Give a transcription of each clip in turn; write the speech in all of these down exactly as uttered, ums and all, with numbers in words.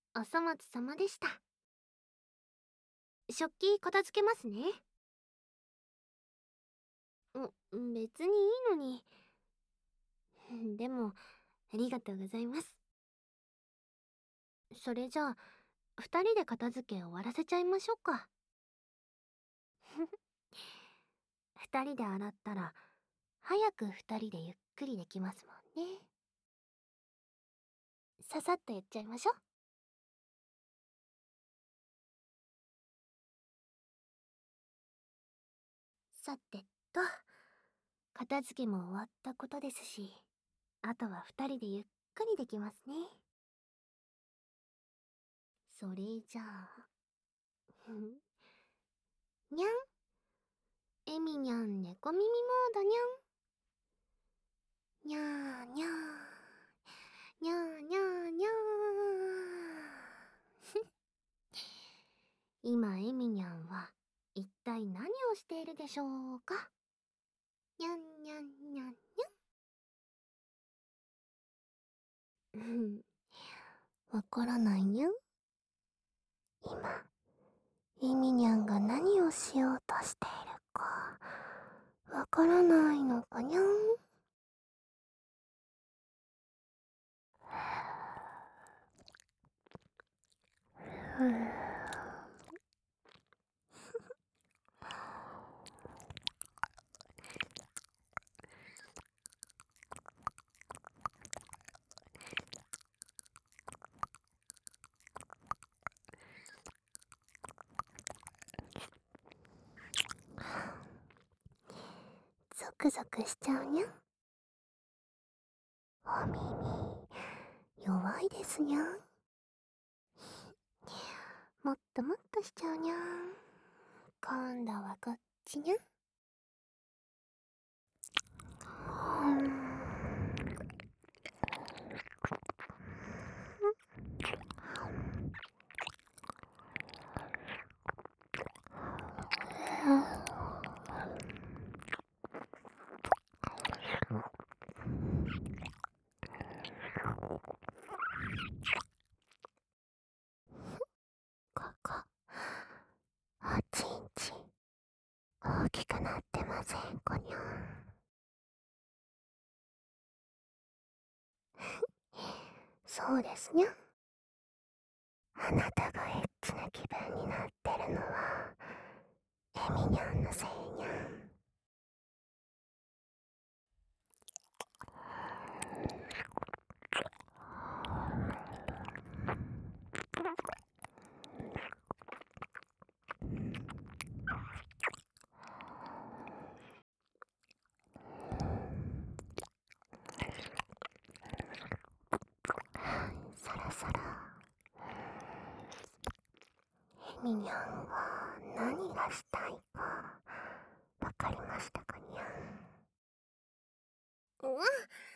お粗末様でした。食器片付けますね。ん、別にいいのに。でも、ありがとうございます。それじゃあ、二人で片付け終わらせちゃいましょうか。二人で洗ったら、早く二人でゆっくりできますもんね。ささっとやっちゃいましょう。さてと、片付けも終わったことですし、あとは二人でゆっくりできますね。それじゃあ、にゃん。エミニャン猫耳モードにゃん。にゃーにゃー。にゃーにゃーにゃー。今エミニャンは一体何をしているでしょうか。にゃんにゃんにゃんにゃん。わからないにゃん。今、エミニャンが何をしようとしているか、わからないのかにゃん。ふぅ。ゾクゾクしちゃうにゃん。お耳、弱いですにゃん。もっともっとしちゃうにゃん。今度はこっちにゃん。うん。ここ、おちんちん、大きくなってませんこにゃん。そうですにゃん。あなたがエッチな気分になってるのは、エミニャンのせいにゃん。そろそろ、エミニャンは何がしたいか、わかりましたかにゃん。うん。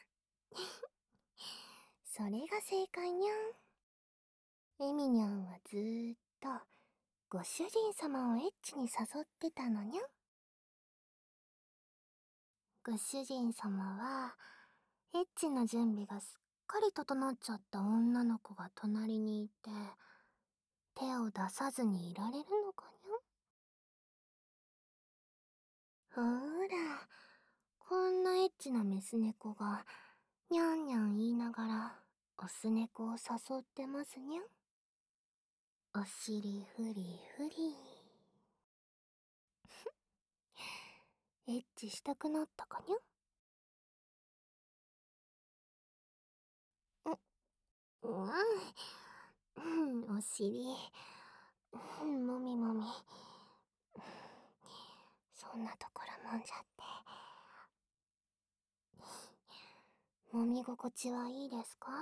それが正解にゃん。エミニャンはずーっと、ご主人様をエッチに誘ってたのにゃん。ご主人様は、エッチな準備がすっかり整っちゃった女の子が隣にいて、手を出さずにいられるのかにゃ。ほーら、こんなエッチなメス猫が、にゃんにゃん言いながら、オス猫を誘ってますにゃん。お尻フリフリ。エッチしたくなったかにゃ。う、うん、うん、お尻、うん、もみもみ。そんなところもんじゃって。揉み心地はいいですか？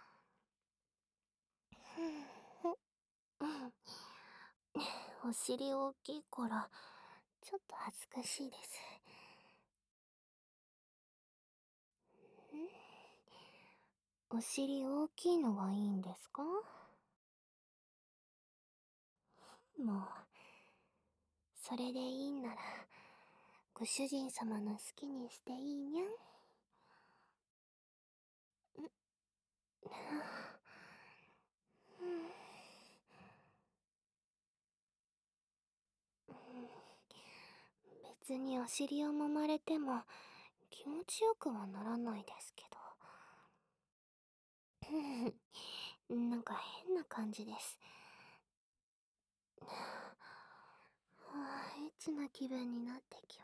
うん、お尻大きいから、ちょっと恥ずかしいです。お尻大きいのがいいんですか？もう、それでいいんなら、ご主人様の好きにしていいにゃん。 別にお尻を揉まれても気持ちよくはならないですけど。なんか変な感じです。はあ、エッチな気分になってきます。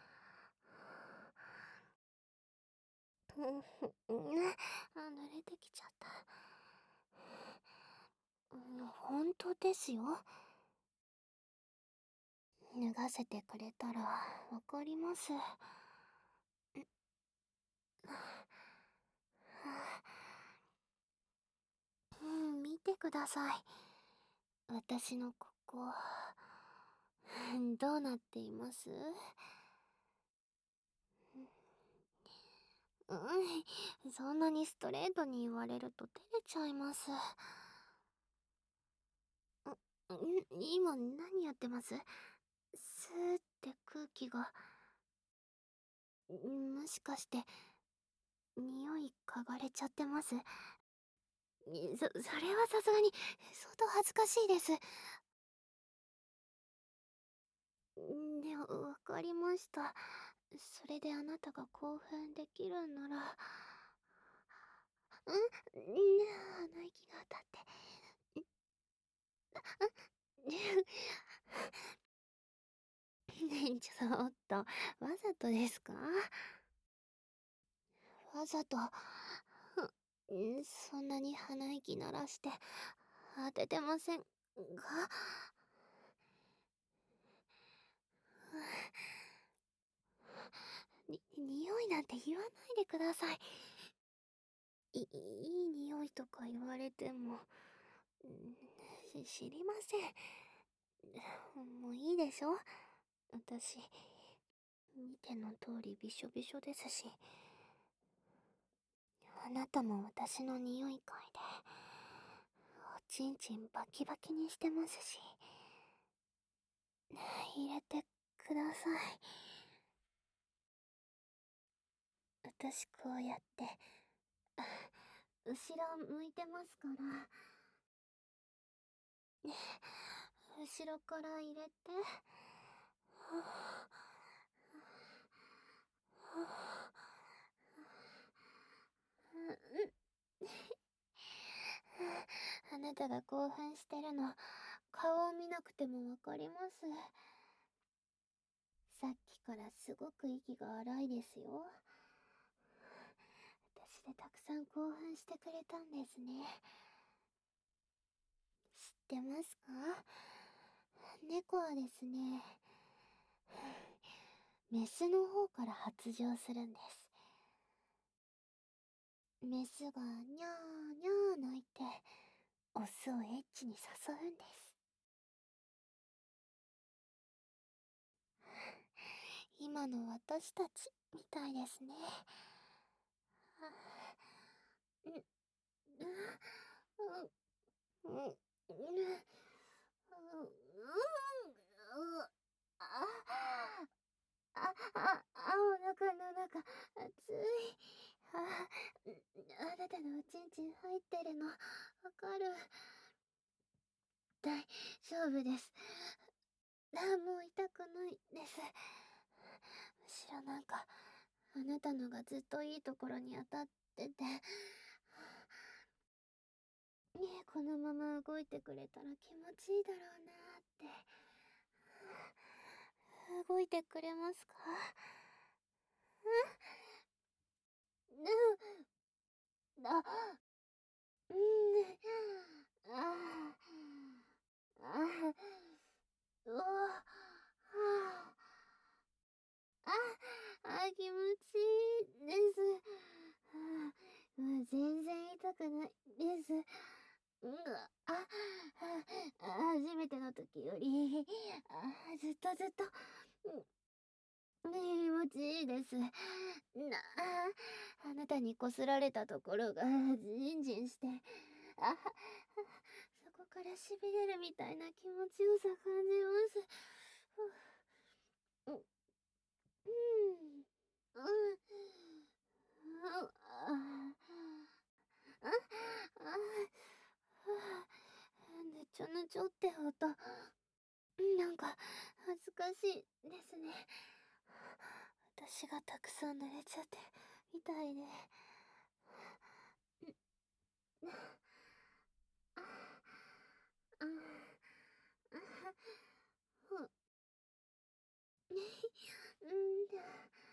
うん、あ、濡れてきちゃった。うん、本当ですよ。脱がせてくれたらわかります。うん、見てください。私のここ、どうなっています？うん、そんなにストレートに言われると照れちゃいます。ん、今何やってます？スーって空気が、もしかして匂い嗅がれちゃってます？そ、それはさすがに相当恥ずかしいです。で、わかりました。それであなたが興奮できるんなら、うん、鼻息が当たって。ね、ちょっと、わざとですか？わざと、ふん、そんなに鼻息鳴らして当ててませんが、に、匂いなんて言わないでください。い、いい匂いとか言われても、し、知りません。もういいでしょ？私、見ての通りびしょびしょですし、あなたも私の匂い嗅いで、おちんちんバキバキにしてますし、入れてください。私こうやって、後ろ向いてますから、後ろから入れて、あなたが興奮してるの、顔を見なくてもわかります。さっきからすごく息が荒いですよ。私でたくさん興奮してくれたんですね。知ってますか？猫はですね、メスの方から発情するんです。メスがにゃーにゃー鳴いて、オスをエッチに誘うんです。今の私たちみたいですね。うん、うん、うん、うん、うん、あ、あ、あ、あ、お腹の中、熱い。あ、あなたのおちんちん入ってるの、わかる。大丈夫です。あ、もう痛くないです。むしろなんか、あなたのがずっといいところに当たってて、ねえ、このまま動いてくれたら気持ちいいだろうなーって。動いてくれますか？うん、うん、あ、うん、あ、あ、うわ、はあ、あ、あ、気持ちいいです。はあ、もう全然痛くないです。うん、あ、あ、初めての時より、あ、ずっとずっと、うん、気持ちいいです。な、あ、あなたにこすられたところがジンジンして、あ、そこからしびれるみたいな気持ちよさ感じます。うん、うん、うん、あ、あ、あ、ぬちょぬちょって音。なんか、恥ずかしいですね。私がたくさん濡れちゃってみたいで。あ、あ、ふ、うんだ。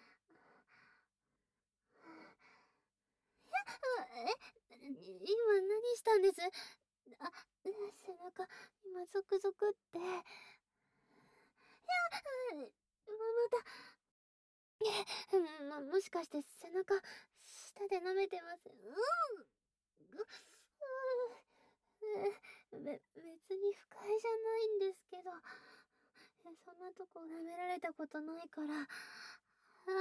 え、今何したんです？あ、背中、今ゾクゾクって。いや、ま、また。え、ま、もしかして背中、舌で舐めてます？うん。ぐ、う、べ、別に不快じゃないんですけど、そんなとこ舐められたことないから。ああ、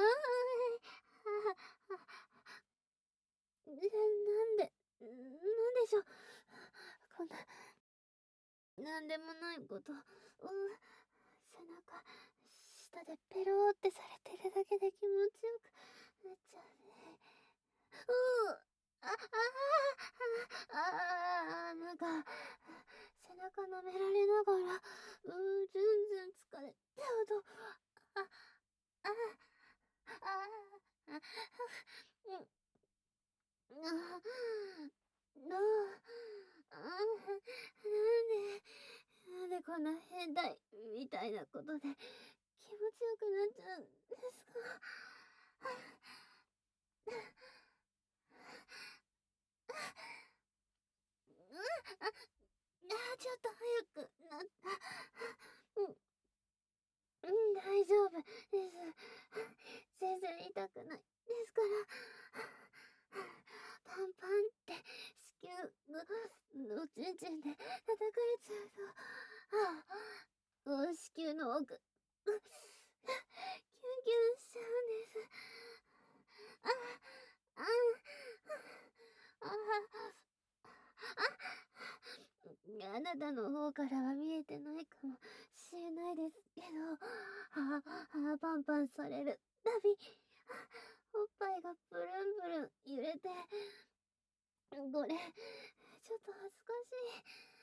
え、なんで、なんでしょう。こんな、なんでもないこと、うん、背中、下でペローってされてるだけで気持ちよくなっちゃうね。うー、あ、ああ、ああ、なんか、背中舐められながら、うー、ずんずん疲れちゃうと、あ、あ、ああ、あ、うん、あ、なあ、あ、なんで、なんでこんな変態みたいなことで気持ちよくなっちゃうんですか？うん、あ、あ、ちょっと早くなった。うん、うん、大丈夫です。全然痛くないですから。パンパンって子宮のおちんちんで叩かれちゃうと、ああ、お子宮の奥、う、キュンキュンしちゃうんです。ああ、ああ、ああ、あなたの方からは見えてないかもしれないですけど、ああ、パンパンされるたび、おっぱいがプルンプルン揺れて、これ、ちょっと恥ずかしい。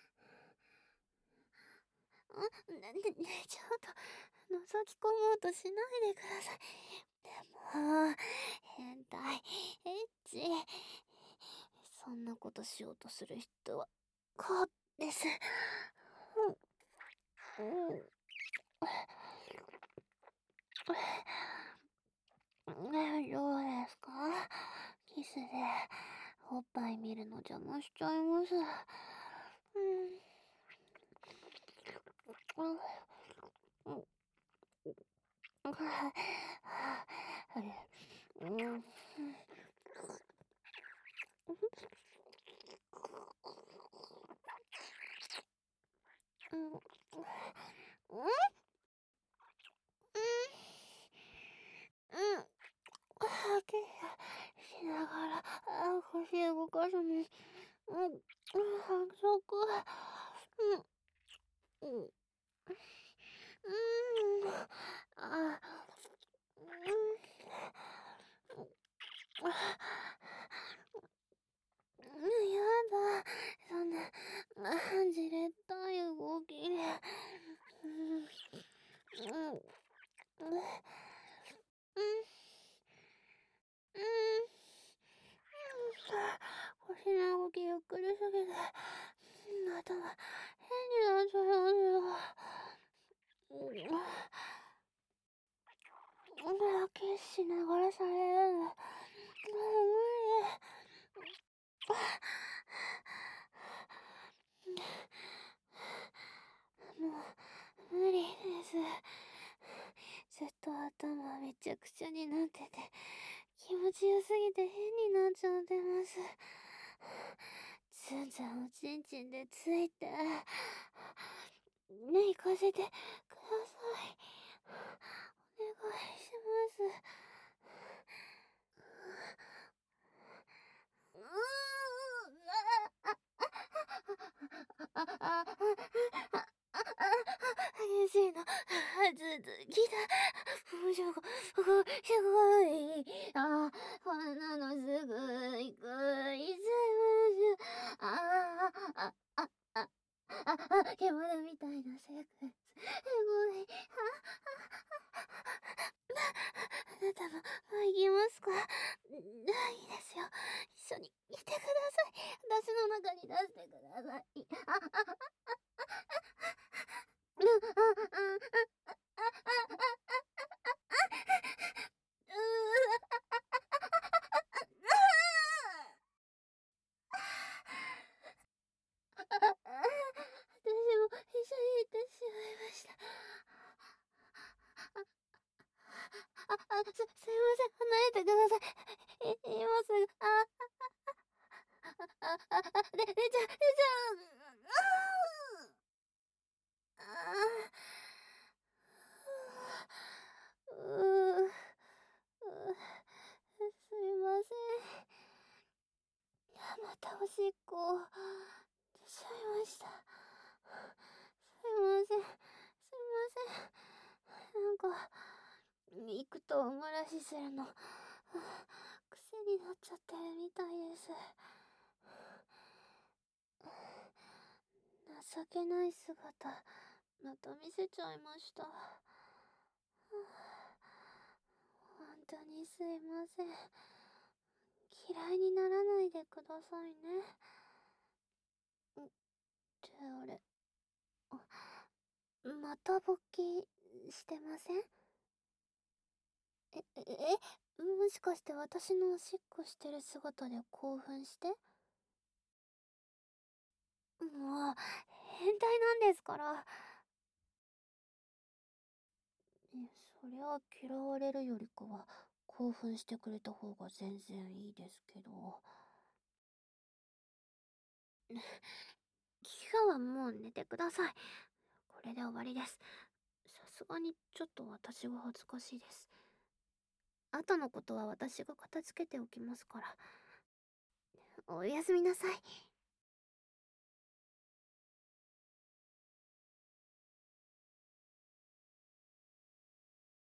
あ、ねねね、ちょっと、覗き込もうとしないでください。でも、変態、エッチ。そんなことしようとする人は、こうです。うん。うん。ね、どうですか？キスでおっぱい見るの邪魔しちゃいます。うん。うん。うん。うん。うん。うん。うん。吐きしながら、あ、腰動かすの。うん。うん、反則。うん。うん。うん。あ、うん。うん、やだ。そんな、あ、じれったい動きで。うん。うん。うん。うん。うん。腰の動きゆっくりすぎて、頭、変になっちゃいますよ。うん。キスしながらされるの。もう無理。もう、無理です。ずっと頭めちゃくちゃになってて、気持ちよすぎて変になっちゃってます。ずんずんおちんちんでついて、ね、行かせてください。お願いします。うーん、ああ、あ、あ、あ、激しいの、ずずきた。ふしょご、ふすごい。あ、こんなのすぐ行く。いつもああ、あ、あ、あ、あ、あ、獣みたいなセックス。すごい。 またおしっこをしちゃいました。すいません。すいません。なんか、行くとお漏らしするの、癖になっちゃってるみたいです。情けない姿、また見せちゃいました。本当にすいません。嫌いにならないでくださいね。ってあれ、また勃起してません？え、え、えもしかして私のおしっこしてる姿で興奮して？もう、変態なんですから。え、そりゃ嫌われるよりかは興奮してくれた方が全然いいですけど。今日はもう寝てください。これで終わりです。さすがにちょっと私が恥ずかしいです。後のことは私が片付けておきますから。おやすみなさい。